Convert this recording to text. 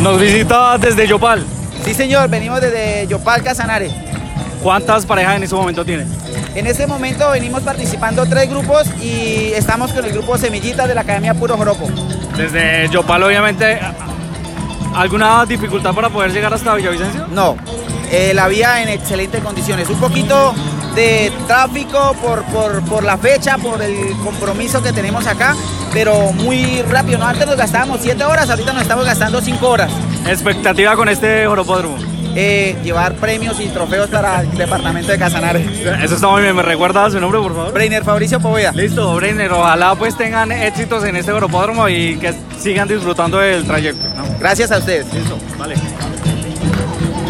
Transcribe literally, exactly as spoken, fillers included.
Nos visita desde Yopal. Sí, señor, venimos desde Yopal, Casanare. ¿Cuántas parejas en este momento tienen? En este momento venimos participando tres grupos y estamos con el grupo Semillitas de la Academia Puro Joropo. Desde Yopal, obviamente, ¿alguna dificultad para poder llegar hasta Villavicencio? No, eh, la vía en excelentes condiciones. Un poquito de tráfico por, por, por la fecha, por el compromiso que tenemos acá, pero muy rápido, ¿no? Antes nos gastábamos siete horas, ahorita nos estamos gastando cinco horas. ¿Expectativa con este joropódromo? Eh, llevar premios y trofeos para el departamento de Casanare. Eso está muy bien. ¿Me recuerda su nombre, por favor? Breiner Fabricio Poveda. Listo, Breiner. Ojalá pues tengan éxitos en este joropódromo y que sigan disfrutando del trayecto, ¿no? Gracias a ustedes. Listo, vale.